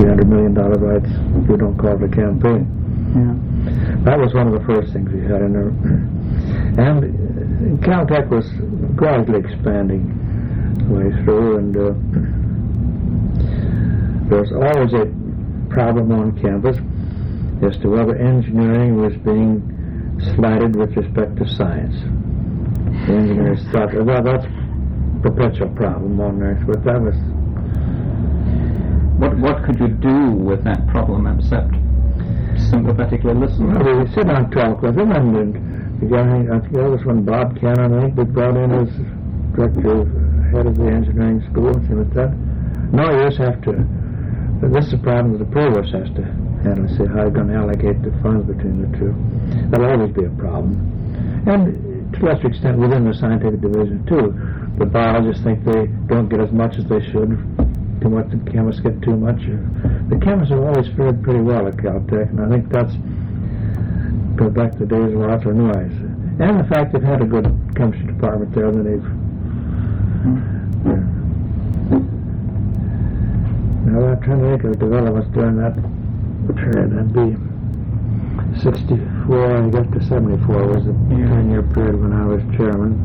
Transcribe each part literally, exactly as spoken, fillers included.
three hundred million dollars rights if you don't call it a campaign. Yeah. That was one of the first things we had in there. And Caltech was gradually expanding way through, and uh, there was always a problem on campus as to whether engineering was being slighted with respect to science. The engineers thought, well, that's a perpetual problem on Earth, but that was... What what could you do with that problem except sympathetically listen? Well, we would sit down and talk with them, and, and the guy, I think that was when Bob Cannon, I think, was brought in as director, head of the engineering school, and things like that. No, you just have to, this is a problem that the provost has to handle, see how you're going to allocate the funds between the two. That'll always be a problem. And to a lesser extent within the scientific division, too. The biologists think they don't get as much as they should. Too much, the chemists get too much. The chemists have always fared pretty well at Caltech, and I think that's goes back to the days of Arthur Noyes. And the fact they've had a good chemistry department there, then they've... Yeah. Now, I'm trying to think of the developments during that period. That'd be sixty-four, I guess, to seventy-four was a ten-year period when I was chairman.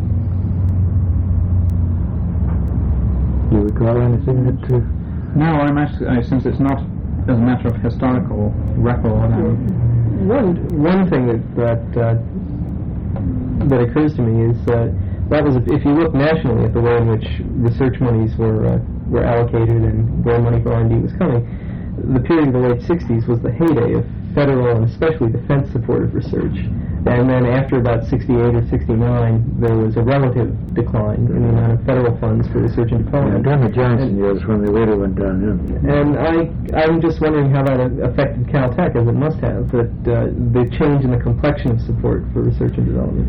Do you recall anything that... Uh, no, I'm actually, uh, since it's not as a matter of historical record. Um, one one thing that that, uh, that occurs to me is uh, that was, if you look nationally at the way in which research monies were uh, were allocated and where money for R and D was coming, the period of the late sixties was the heyday of federal and especially defense-supported research. And then after about sixty-eight or sixty-nine, there was a relative decline in the amount of federal funds for research and development. Yeah, during the Johnson years when they really went down, yeah. And I, I'm just wondering how that affected Caltech, as it must have, that uh, the change in the complexion of support for research and development.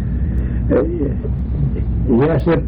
Uh, yes, it...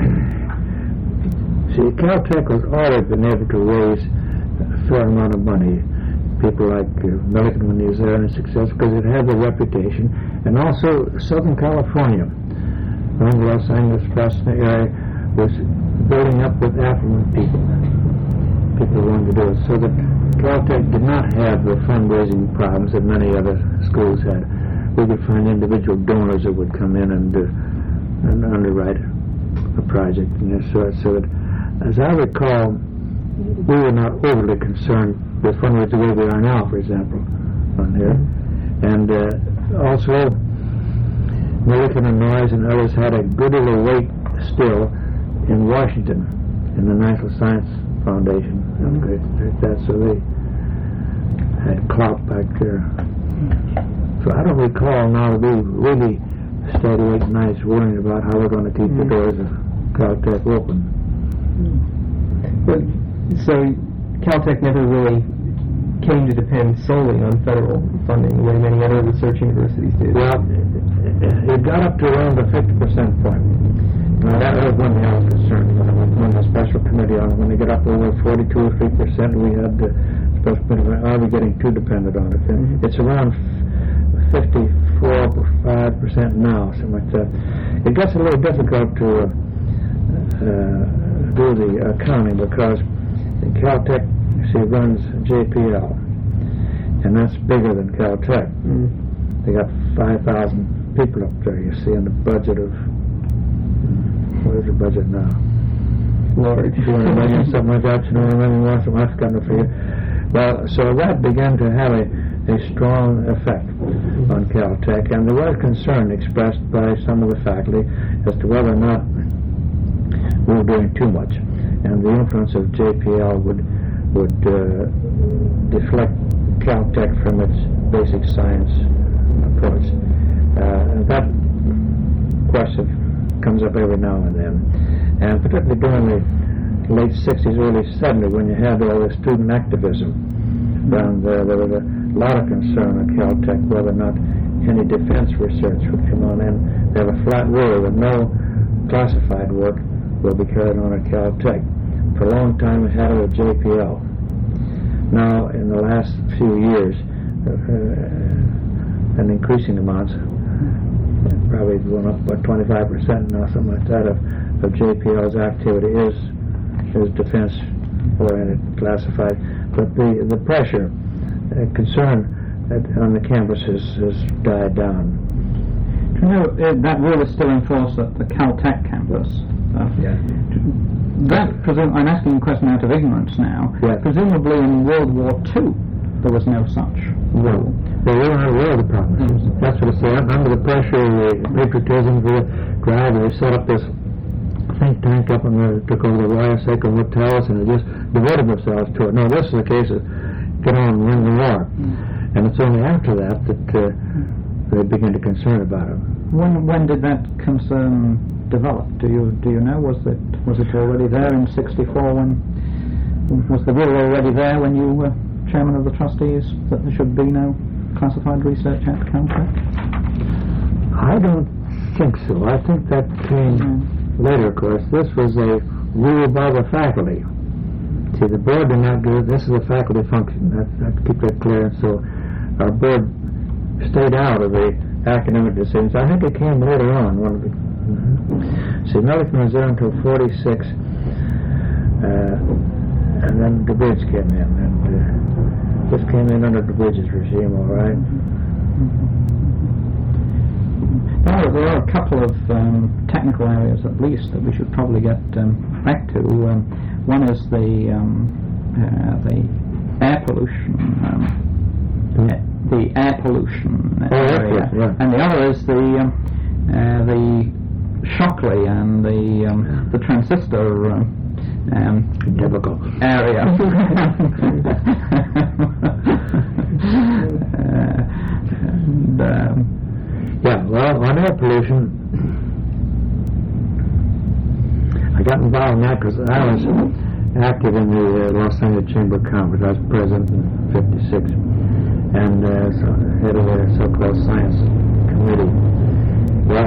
See, Caltech has always been able to raise a fair amount of money. People like uh, Millikan, when he was there, and success because it had the reputation. And also Southern California, around the Los Angeles Fresno area, was building up with affluent people. People wanted to do it. So that Caltech did not have the fundraising problems that many other schools had. We could find individual donors that would come in and, uh, and underwrite a project. And so, so that, as I recall, we were not overly concerned with fundraising the way we are now, for example, on here. And uh, also, Millikan and Noyes and others had a good little weight still in Washington, in the National Science Foundation. Mm-hmm. Like that, so they had clout back there. So I don't recall now to be really steady, like, nice, worrying about how we're going to keep mm-hmm. the doors of Caltech open. But so Caltech never really came to depend solely on federal funding the way many other research universities did. Well, it got up to around the fifty percent point. Now, that was one thing I was concerned about when the special committee on it. When they get up over forty-two or three percent, we had the special committee, are we getting too dependent on it? Mm-hmm. It's around fifty-four or five percent now, something like that. It gets a little difficult to uh, uh, do the accounting because Caltech, see, runs J P L, and that's bigger than Caltech. Mm. They got five thousand people up there, you see, in the budget of, what is the budget now? Lord. two hundred million, something like that, two hundred million more, something I've got to figure. Well, so that began to have a, a strong effect on Caltech, and there was concern expressed by some of the faculty as to whether or not we were doing too much, and the influence of J P L would would uh, deflect Caltech from its basic science approach. Uh, that question comes up every now and then, and particularly during the late sixties, early seventies, when you had all the student activism around there, there was a lot of concern at Caltech whether or not any defense research would come on in. They have a flat rule that no classified work will be carried on at Caltech. For a long time, we had it at J P L. Now, in the last few years, uh, an increasing amount, probably going up about twenty-five percent now, something like that, of, of J P L's activity is is defense oriented, classified, but the the pressure, uh, concern at, on the campus has, has died down. Do you know uh, that rule is still in force at the Caltech campus? Uh, Yeah. That presum- I'm asking a question out of ignorance now. Yeah. Presumably in World War Two there was no such rule. They were not aware of the problem. Mm. That's what it's saying. Under the pressure of the patriotism for the drive, they set up this think tank up in the, took over the Royal Seco hotels, and they just devoted themselves to it. No, this is a case of get on and win the war. Mm. And it's only after that that uh, they begin to concern about it. When when did that concern develop? Do you do you know? Was it was it already there in sixty-four? When was the rule already there when you were chairman of the trustees that there should be no classified research at Caltech? I don't think so. I think that came mm. later, of course. This was a rule by the faculty. See, the board did not do it. This is a faculty function. That, that keep that clear. So our board stayed out of the academic decisions. I think it came later on. One of the, mm-hmm. See, Millikan was there until forty-six, uh, and then DuBridge came in, and uh, this came in under DuBridge's regime, all right. Well, there are a couple of um, technical areas, at least, that we should probably get um, back to. Um, one is the um, uh, the air pollution. Um, mm. The air pollution oh, area, yeah, yeah. and the other is the um, uh, the Shockley and the um, the transistor um, um, Typical. area. uh, and, um, yeah, well, on air pollution, I got involved in that because I was active in the uh, Los Angeles Chamber of Commerce. I was president in fifty-six. And uh, so head of the so-called science committee. Well,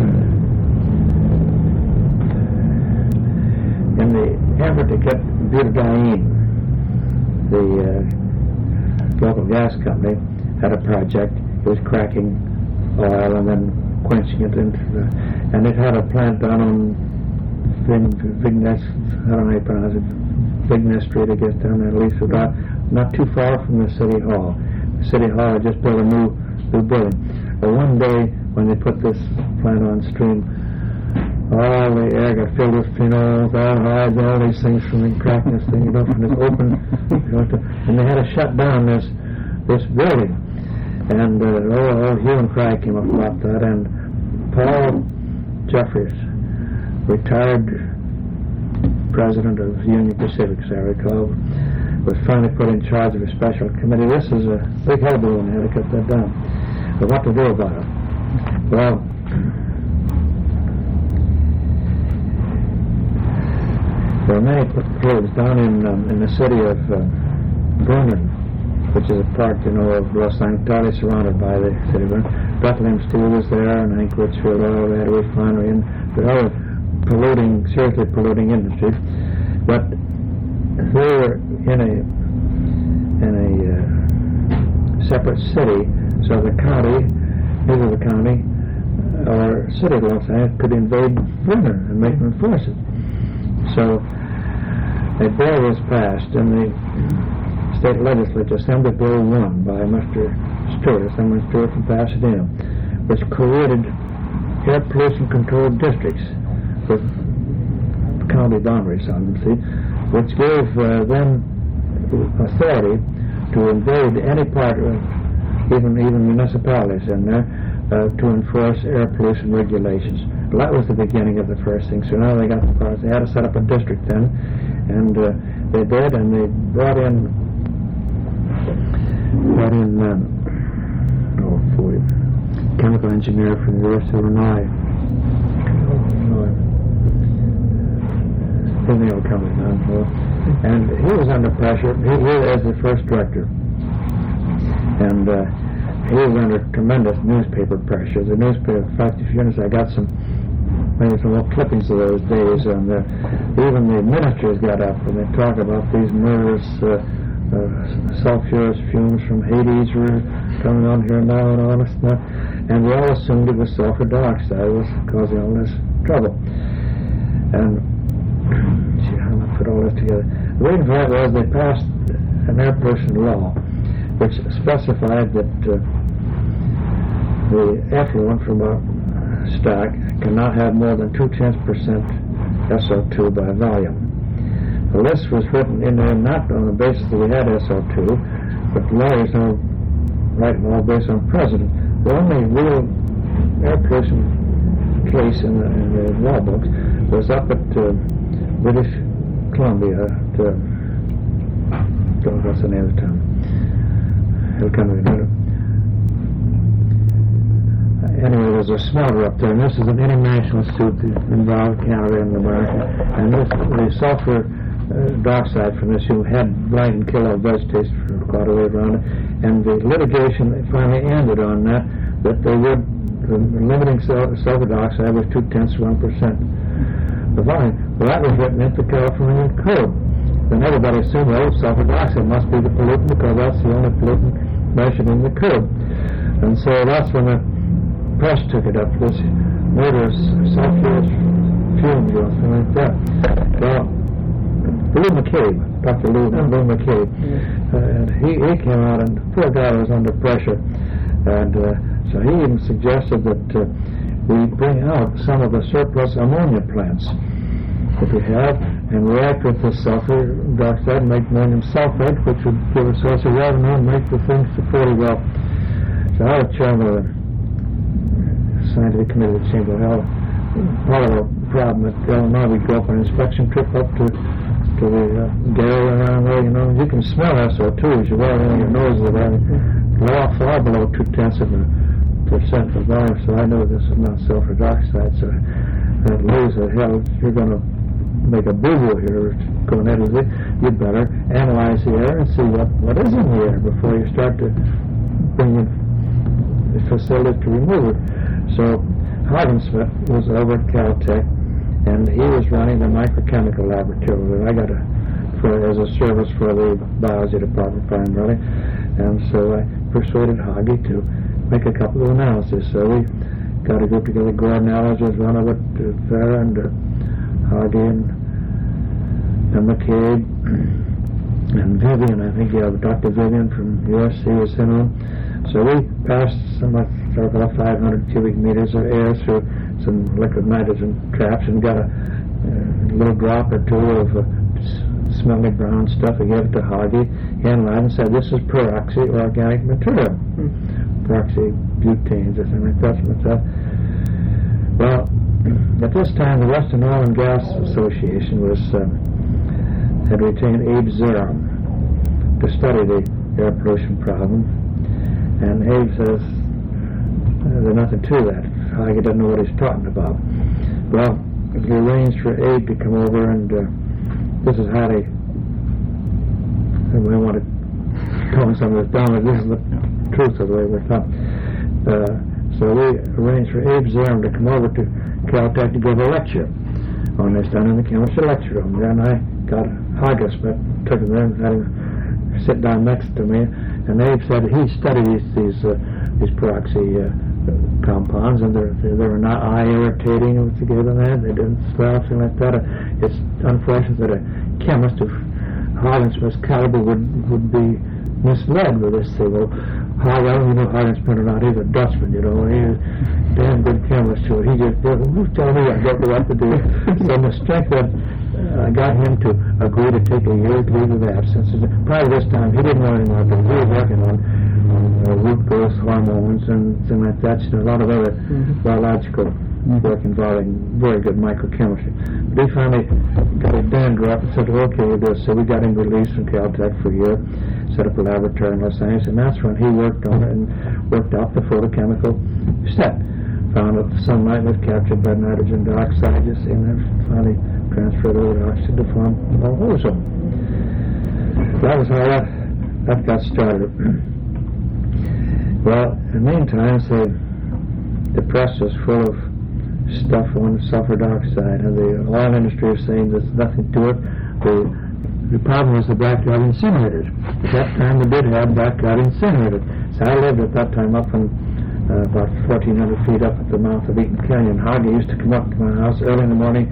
in the effort to get butadiene, the uh, local gas company had a project. It was cracking oil and then quenching it into the, and it had a plant down on Vignes, I don't know how you pronounce it, Vignes Street, I guess, down there, at least about not too far from the city hall. City Hall had just built a new new building. But one day when they put this plant on stream, all the air got filled with phenols, aldehydes, all these things from the cracking this thing, you know, from this open, you know, to, and they had to shut down this this building. And uh, all, all hue and cry came up about that. And Paul Jeffries, retired president of Union Pacific, as I recall, was finally put in charge of a special committee. This is a big hullabaloo and they had to cut that down. But what to do about it? Well, there are many fields down in um, in the city of uh, Vernon, which is a part, you know, of Los Angeles, totally surrounded by the city of Vernon. Bethlehem Steel was there, and Anchorage-Field Oil, they had a refinery, and there are other polluting, seriously polluting industries. But they were in a in a uh, separate city, so the county, either the county or city of Los Angeles could invade Vernon and make them enforce it. So a bill was passed in the state legislature, Assembly Bill one by Mister Stewart, Assemblyman Stewart from Pasadena, which created air pollution control districts with county boundaries on them, see, which gave uh, them authority to invade any part of, even even municipalities in there, uh, to enforce air pollution regulations. Well, that was the beginning of the first thing. So now they got the powers. They had to set up a district then, and uh, they did, and they brought in brought in um, oh, boy, chemical engineer from the University of Illinois. Illinois. O'Neill coming on, and he was under pressure. He, he was the first director, and uh, he was under tremendous newspaper pressure. The newspaper, in fact, if you notice, I got some maybe some little clippings of those days, and uh, even the ministers got up and they talk about these murderous uh, uh, sulfurous fumes from Hades were coming on here now and all this stuff, and we all assumed it was sulfur dioxide was causing all this trouble. And see how much put all this together. The reason for that was they passed an air pollution law which specified that uh, the effluent from a stack cannot have more than two-tenths percent S O two by volume. The list was written in there not on the basis that we had S O two, but lawyers now write law based on precedent. The only real air pollution case in the, in the law books was up at uh, British Columbia. At, uh, don't know what's the name of the town. It'll come to me. Anyway, there's a smelter up there, and this is an international suit that involved Canada and America. And this, the sulfur uh, dioxide from this you had blind and kill all vegetation for quite a way around it. And the litigation finally ended on that, that they would, the limiting sul- sulfur dioxide was two-tenths of one percent the volume. Well, that was written into the California Code. Then everybody assumed, well, sulfur dioxide must be the pollutant because that's the only pollutant measured in the code. And so that's when the press took it up, this murderous sulfurous fumes or something like that. Well, Lou McCabe, Doctor Lou, Lou McCabe, uh, and he, he came out, and the poor guy was under pressure, and uh, so he even suggested that uh, we bring out some of the surplus ammonia plants that we have and react with the sulfur dioxide and make ammonium sulfate, which would give a source of revenue and make the thing fairly well. So I was chairman of the scientific committee at Chamber of Health. Part of the problem at Illinois, we go up on an inspection trip up to to the uh, dairy around there, you know, you can smell S O two as you walk in your nose of that. Far, far below two-tenths of a percent of volume, so I know this is not sulfur dioxide, so that Lou said, hell, if you're going to make a boo-boo here going into it, you'd better analyze the air and see what, what is in the air before you start to bring in the facility to remove it. So Hagen-Smith was over at Caltech, and he was running the microchemical laboratory. I got a for as a service for the biology department primarily, and so I persuaded Hage to make a couple of analyses. So we got a group together. Gordon Allers was one of it, uh, there, and uh, Hage and, and McCabe and Vivian. I think you have Doctor Vivian from U S C was in on. So we passed some like about five hundred cubic meters of air through some liquid nitrogen traps and got a, a little drop or two of uh, smelly brown stuff. We gave it to Hage. He analyzed and said, this is peroxy organic material. Mm-hmm. Peroxy butanes or something like that. Something like that. Well, at this time, the Western Oil and Gas Association was um, had retained Abe Zerum to study the air pollution problem. And Abe says, uh, there's nothing to that. Hage doesn't know what he's talking about. Well, we arranged for Abe to come over, and uh, this is how they, we want to tone some of this down, but this is the truth of the way we're talking. Uh, so we arranged for Abe Zerum to come over to Caltech to give a lecture on this down in the chemistry lecture room. Then I got Hagen-Smith, took him there and had him sit down next to me, and Abe said he studied these these, uh, these peroxy uh, compounds, and they're, they were not eye irritating altogether. That they didn't smell something like that. It's unfortunate that a chemist of Hagen-Smith's caliber would would be misled with this thing. Well, Hage, I don't even know Hagen-Smith or not. He's a Dutchman, you know. He's a damn good chemist too. He just did. Who's telling me I don't know what to do? So the strength that I uh, got him to agree to take a year's leave of absence. Prior to this time, he didn't know anything about it. He was working on uh, root growth hormones and things like that. You know, a lot of other mm-hmm. biological mm-hmm. work involving very good microchemistry. But he finally got a band drop and said, okay, we'll do it. So we got him released from Caltech for a year, set up a laboratory in Los Angeles, and that's when he worked on it and worked out the photochemical set. Found that sunlight was captured by nitrogen dioxide, you see, and then finally transferred over to oxygen to form ozone. That was how that, that got started. Well, in the meantime, the, the press was full of stuff on sulfur dioxide, and the oil industry was saying there's nothing to it. The, the problem was the backyard incinerators. At that time, we did have backyard incinerators. So I lived at that time up in uh, about fourteen hundred feet up at the mouth of Eaton Canyon. Hage used to come up to my house early in the morning,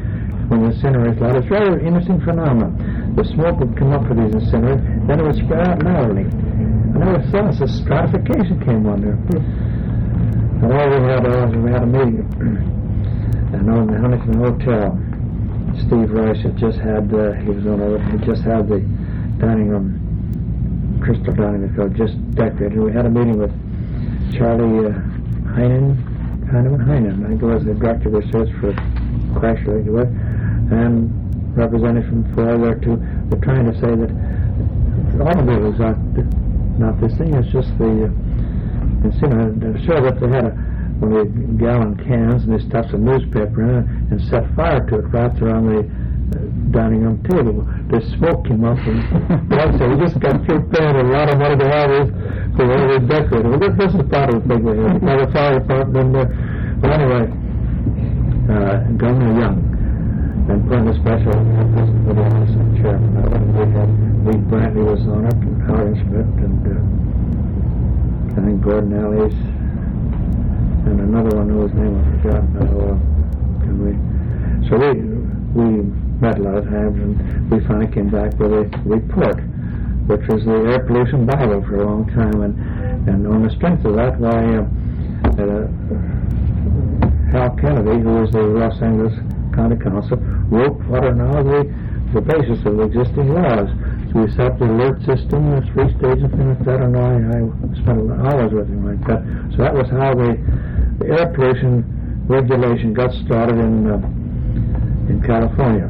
when the incinerators light. It's a rather interesting phenomenon. The smoke would come up for these incinerators, then it would spread out narrowly. And there was thus a stratification came on there. And all we had was we had a meeting. And on the Huntington Hotel, Steve Rice had just had, uh, he was on a, he just had the dining room, crystal dining room called just decorated. We had a meeting with Charlie uh, Heinen, Heineman Heinen, I think it was the director of research for Chrysler, he was, and representatives from Ford there too. They're trying to say that automobiles are not this thing, it's just the uh, incinerator. Sure that they had a one of the gallon cans and they stuffed some newspaper in it and set fire to it right there on the uh, dining room table. The smoke came up and like I said, we just got through paying a lot of money to have this for all we decorated. Well, this, this is part of the thing we had. Now the fire department, uh, well anyway, uh, Governor Young and put in a special emphasis for the office of chairman. Now, we had Lee Brantley was on it, and Howard Smith, and uh, I think Gordon Ellis, and another one whose name I forgot now. Uh, can we? So we we met a lot of times, and we finally came back with a report, which was the air pollution Bible for a long time, and and on the strength of that, why uh, uh, Hal Kennedy, who was the Los Angeles County Council, wrote what are now the the basis of the existing laws. So we set the alert system, the three stages, and things like that, and I, I spent hours with him like that. So that was how they. The air pollution regulation got started in uh, in California.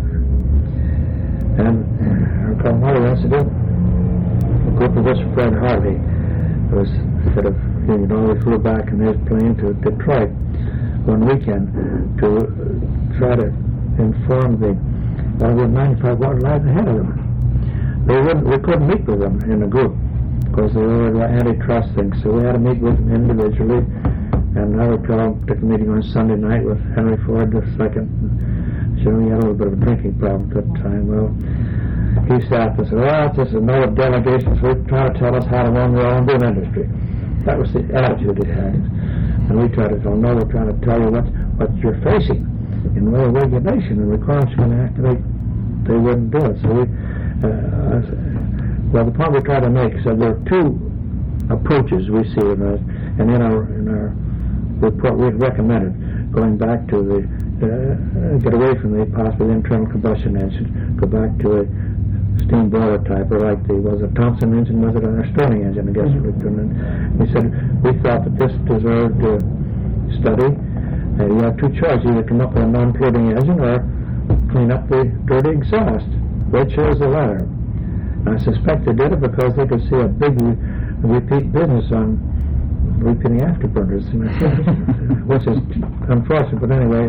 And I recall another incident, a group of us, Fred Harvey, was sort of, you know, we flew back in his plane to Detroit one weekend to uh, try to inform the Hollywood ninety-five what lies ahead of them. They wouldn't, we couldn't meet with them in a group because they were antitrust things, so we had to meet with them individually. And I recall took a meeting on Sunday night with Henry Ford the second. So he had a little bit of a drinking problem at that time. Well, he sat and said, well, this is another delegation, so he's trying to tell us how to run the automobile industry. That was the attitude he had. And we tried to tell him, no, we're trying to tell you what, what you're facing in way of regulation and requirements you're going to activate. They wouldn't do it. So we, uh, well, the point we tried to make is that there are two approaches we see in our, and in our, in our report we recommended going back to the uh, get away from the possible internal combustion engine, go back to a steam boiler type, or like the was a Thompson engine, was it, or a Stirling engine? I guess mm-hmm. we couldn't. We said we thought that this deserved uh, study. Uh, you have two choices: either come up with a non-polluting engine or clean up the dirty exhaust. They chose the latter. And I suspect they did it because they could see a big re- repeat business on repeating afterburners, you know, which is unfortunate, but anyway,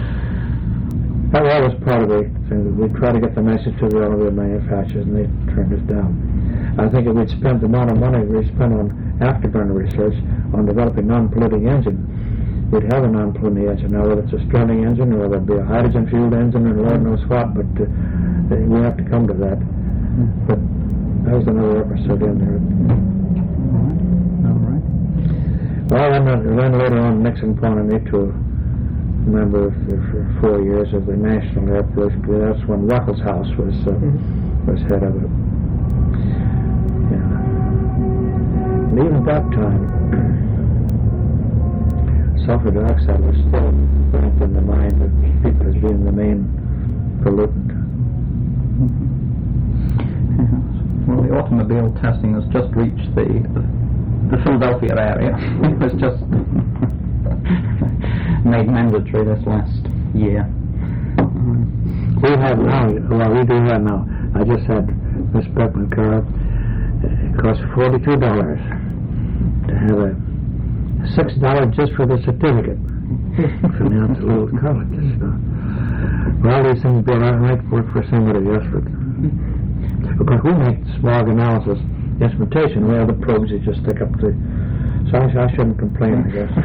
that was part of the thing. We tried to get the message to the automobile manufacturers, and they turned us down. I think if we'd spent the amount of money we spent on afterburner research on developing non-polluting engine, we'd have a non-polluting engine. Now, whether it's a Stirling engine or whether it be a hydrogen-fueled engine or Lord knows what, but uh, we have to come to that. But that was another episode in there. Well, then, uh, then later on, Nixon appointed me to a member of, for four years of the National Air Pollution Committee. That's when Ruckelshaus was uh, mm-hmm. was head of it. Yeah. And even at that time, sulfur dioxide was still ranked in the mind of people as being the main pollutant. Mm-hmm. Well, the automobile testing has just reached the, the the Philadelphia area. It was just made mandatory this last year. Mm-hmm. We have now, well, we do have now. I just had Miss Beckman car. It costs forty-two dollars to have a six dollars just for the certificate from the out to little colleges. So. Well, these things, Bill, I might work for somebody else, but because we make smog analysis instrumentation, we have the probes that just stick up the. So I, I shouldn't complain, I guess.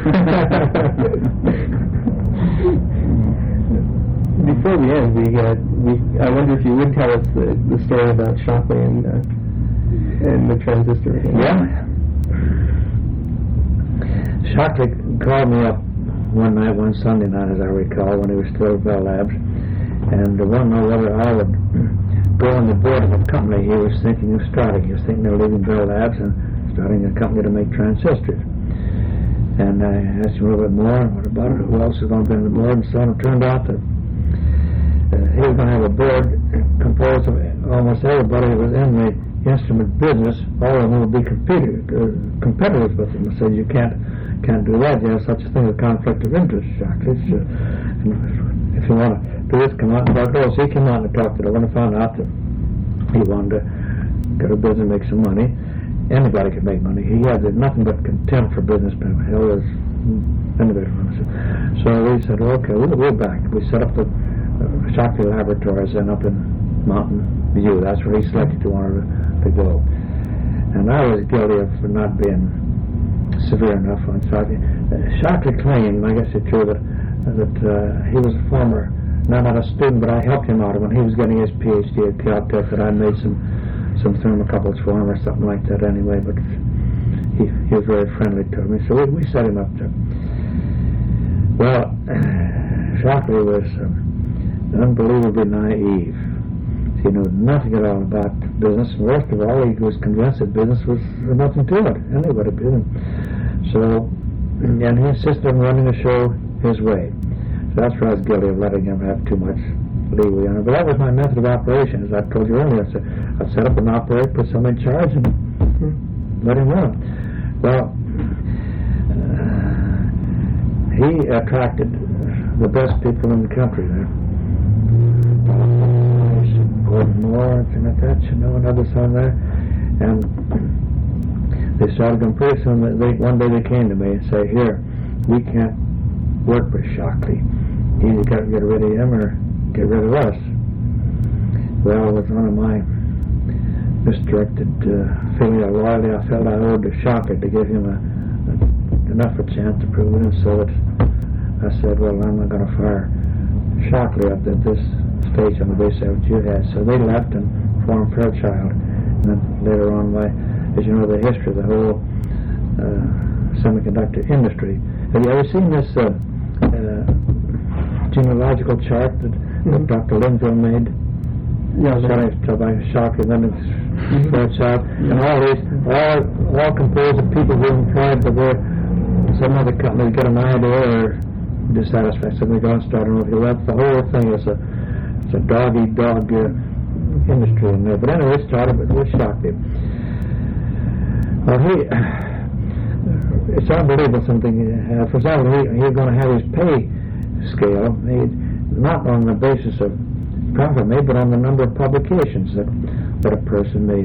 Before we end, we, uh, we I wonder if you would tell us the, the story about Shockley and uh, and the transistor. Yeah. Shockley called me up one night, one Sunday night, as I recall, when he was still at Bell Labs, And uh, one know whether I would go on the board of a company he was thinking of starting. He was thinking of leaving Bell Labs and starting a company to make transistors. And I asked him a little bit more, what about it, who else is going to be on the board, and so on. It turned out that uh, he was going to have a board composed of almost everybody who was in the instrument business. All of them would be competed, uh, competitors with him. I said, you can't can't do that. You have such a thing as conflict of interest, Shockley. Uh, if you want to do this, come out and talk to us. He came out and talked to them and found out that he wanted to get a business and make some money. Anybody could make money. He had nothing but contempt for business people. Hell, was anybody. So we said, okay, we'll, we'll back. We set up the uh, Shockley Laboratories and up in Mountain View. That's where he selected to wanted to, to go. And I was guilty of not being severe enough on Shockley. Uh, Shockley claimed, I guess it's true, that that uh, he was a former, not, not a student, but I helped him out when he was getting his P H D at Caltech, that I made some some thermocouples for him or something like that anyway, but he, he was very friendly to me, so we, we set him up to. Well, Shockley was um, unbelievably naive. He knew nothing at all about business. Worst of all, he was convinced that business was nothing to it. Anybody did. So, and he insisted on running the show his way. So that's where I was guilty of letting him have too much leeway on it. But that was my method of operation, as I told you earlier. I said, I'd set up an operator, put someone in charge, and let him run. Well, uh, he attracted the best people in the country there. Gordon Moore, and like that, you know, and others on there. And they started going pretty soon. They, one day they came to me and say, here, we can't work with Shockley. Either got to get rid of him or get rid of us. Well, it was one of my misdirected uh, feeling of loyalty. I felt I owed to Shockley to give him a, a, enough a chance to prove it, so that I said, well, I'm not going to fire Shockley up at this stage on the basis of what you had. So they left and formed Fairchild. And then later on, my, as you know, the history of the whole uh, semiconductor industry. Have you ever seen this uh, uh, genealogical chart that, mm-hmm. that Doctor Linville made? Yeah, starting by Shockley, then it's mm-hmm. Fairchild, yeah. And all these, all all composed of people who employed the work. Some other company get an idea or dissatisfied, so they go and start over. That's the whole thing. Is a it's a dog-eat-dog uh, industry in there. But anyway, it started with Shockley. Well, he. It's unbelievable something. Uh, for example, he, he's going to have his pay scale made not on the basis of profit made, but on the number of publications that, that a person made.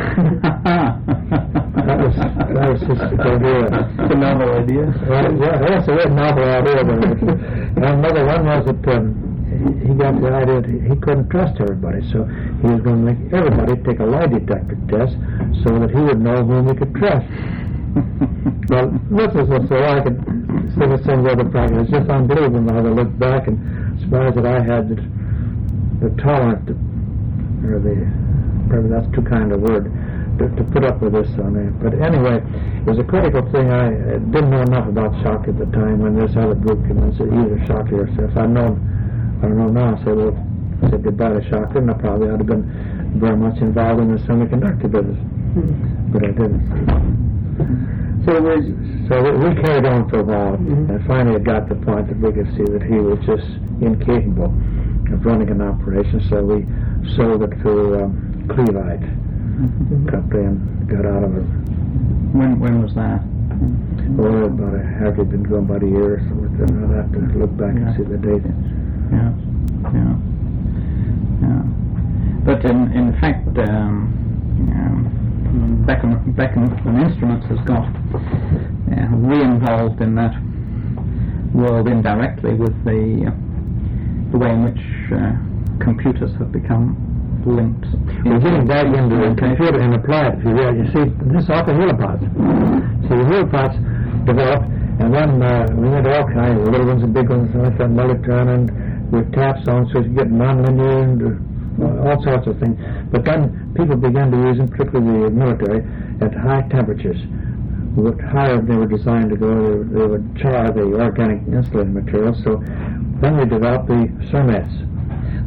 that was that was his idea. It's a novel idea. Well, yeah, that's a very novel idea. But and another one was that um, he, he got the idea that he couldn't trust everybody, so he was going to make everybody take a lie detector test so that he would know whom he could trust. Well, this is so I could see the same other practice. It's just unbelievable now to look back and surprised that I had the, the tolerance, to, or the, probably that's too kind a word, to, to put up with this on me. But anyway, it was a critical thing. I uh, didn't know enough about Shockley at the time when this other group came in and said either Shockley or if I'd known, I don't know now, I said, well, I said goodbye to Shockley, and I probably ought to have been very much involved in the semiconductor business. Mm-hmm. But I didn't. So we, so we carried on for a while, mm-hmm. and finally it got to the point that we could see that he was just incapable of running an operation, so we sold it to um, Cleveite mm-hmm. company and got out of it. When when was that? Well, about a, after it'd been going about a year or so. I'll have to look back yeah. and see the date. Yeah, yeah, yeah. But in in fact, um, um, Beckon, Beckon and Instruments has got uh, re-involved in that world indirectly with the uh, the way in which uh, computers have become linked. We're getting back into the computer and applied. If you really, you see, this is off the helipods. So the helipods developed, and then uh, we had all kinds of little ones and big ones, like that Multitron, and with taps on, so you get nonlinear and uh, all sorts of things. But then people began to use them, particularly the military, at high temperatures. What higher they were designed to go, they, they would char the organic insulating material. So then we developed the Cermets.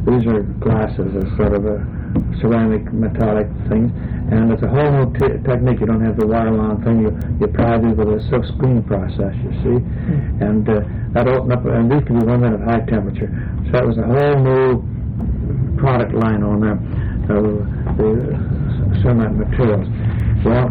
these are glasses, a sort of a ceramic metallic thing, and it's a whole new t- technique. You don't have the wire-wound thing. You you pry these with a silk screen process, you see, mm-hmm. and uh, that opened up, and these can be run at high temperature. So that was a whole new product line on there, uh, the ceramic materials. Well,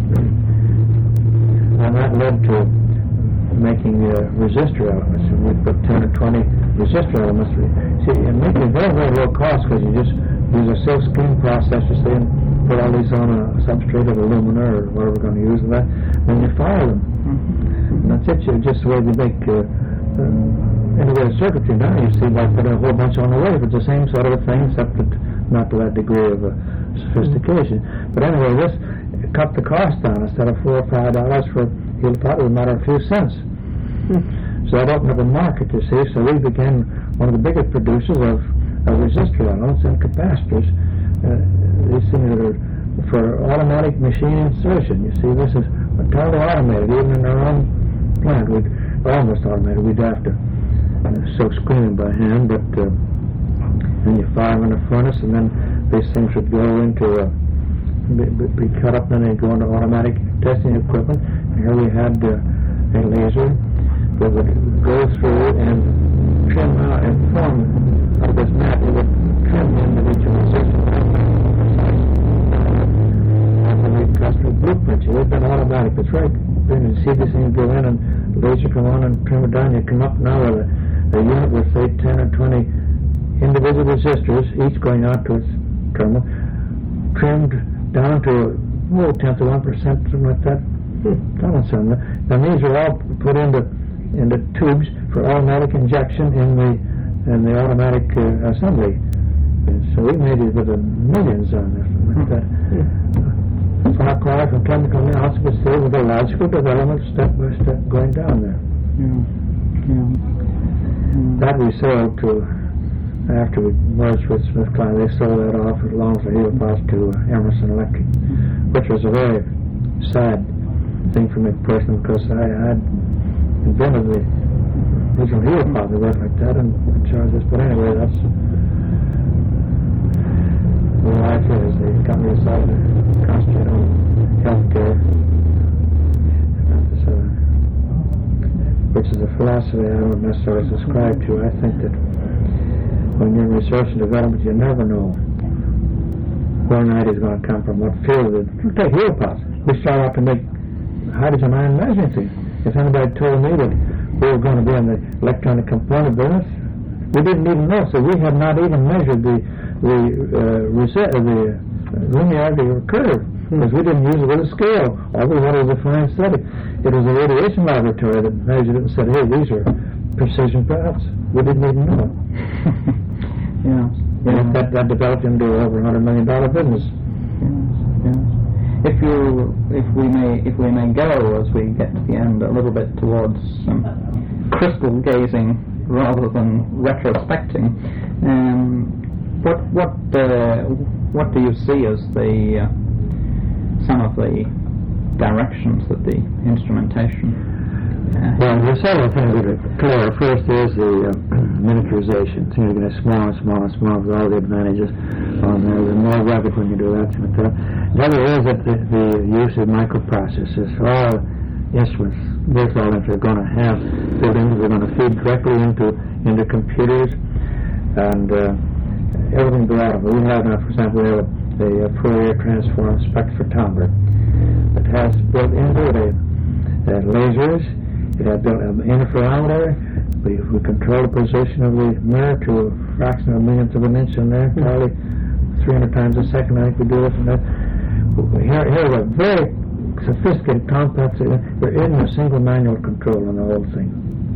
and that led to making uh, resistor elements, and we put ten or twenty resistor elements. See, and making it very, very low cost because you just use a silk screen process, you see, and put all these on a substrate of alumina or whatever we're going to use, and that, then you fire them. Mm-hmm. And that's it. You just the way they make uh, uh, integrated circuitry now. You see, by putting a whole bunch on the way, it's the same sort of a thing, except that not to that degree of uh, sophistication. Mm-hmm. But anyway, this cut the cost down. Instead of four or five dollars for heel pot, it would matter a few cents. Mm-hmm. So that opened up a market, you see. So we became one of the biggest producers of, of resistor elements and capacitors. Uh, these things that are for automatic machine insertion. You see, this is entirely automated, even in our own plant. We'd almost automated. We'd have to uh, silk screen by hand, but uh, then you fire them in a furnace, and then these things would go into a Be, be cut up, and then they go into automatic testing equipment. And here we had uh, a laser that would go through and trim out and form out of this mat. It would trim into each of the sections. After we custom blueprints, it would have been automatic. That's right. Then you see these things go in, and the laser come on and trim it down. You come up now with a, a unit with, say, ten or twenty individual resistors, each going out to its terminal, trimmed down to a oh, tenth of one percent, something like that. Hmm. Now these are all put into into tubes for automatic injection in the in the automatic uh, assembly. And so we made it with a millions on this, something like that. Hmm. Far cry from chemical analysis, but still with a logical development, step by step, going down there. Yeah. Yeah. Mm. That we sold to. After we merged with SmithKline, they sold that off along with the heel pots to uh, Emerson Electric, which was a very sad thing for me personally, because I had invented the original heel pot that worked like that and charged this. But anyway, that's the life is. The company decided to concentrate on healthcare, so, which is a philosophy I don't necessarily subscribe to. I think that when you're in research and development, you never know where an idea is going to come from, what field it is. Take heel pots. We started out to make hydrogen ion measuring things. If anybody told me that we were going to be in the electronic component business, we didn't even know. So we had not even measured the the uh, reset, uh, the linearity or curve, because we didn't use it with a scale. All we wanted was a fine study. It was a radiation laboratory that measured it and said, hey, these are precision paths. We didn't even know it. Yeah. And that, that developed into over a hundred million dollar business. Yes, yes. If you, if we may, if we may go as we get to the end a little bit towards um, crystal gazing rather than retrospecting, um, what what uh, what do you see as the uh, some of the directions that the instrumentation? Uh, Well, there's several things that are clear. First is the uh, miniaturization. Things are getting smaller and smaller and smaller with all the advantages on there. They're more rugged when you do that. The other is that the, the use of microprocessors. All instruments, virtually all instruments, are going to have built into, they're going to feed directly into into computers, and uh, everything go out of it. We have now, for example, we have a, a Fourier transform spectrophotometer that has built into it a, a lasers. It had built an interferometer. We, we control the position of the mirror to a fraction of a millionth of an inch in there, probably three hundred times a second. I think we do this and that. Here, here we're very sophisticated, complex. There isn't a single manual control on the whole thing.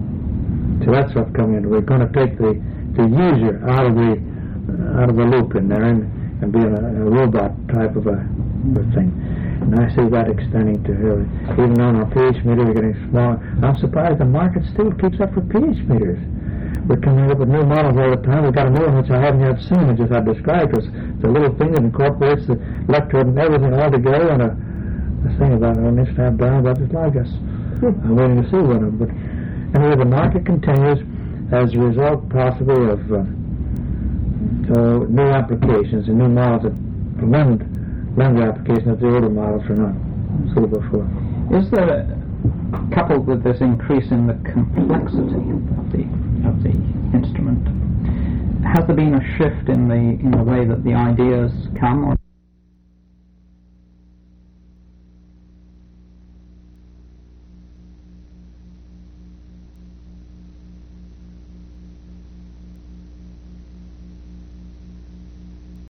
So that's what's coming in. We're going to take the, the user out of the uh, out of the loop in there and, and be a, a robot type of a, a thing. And I see that extending to here. Even on our pH meter, we're getting smaller. I'm surprised the market still keeps up for pH meters. We're coming up with new models all the time. We've got a new one which I haven't yet seen. It's just I described it. It's a little thing that incorporates the electrode and everything all together on a, a thing about an inch and a half down, about just like us. I'm waiting to see one of them. But anyway, the market continues as a result, possibly, of uh, So new applications and new models that lend lend the application that the older models are not suitable for. Is there, coupled with this increase in the complexity of the of the instrument, has there been a shift in the in the way that the ideas come, or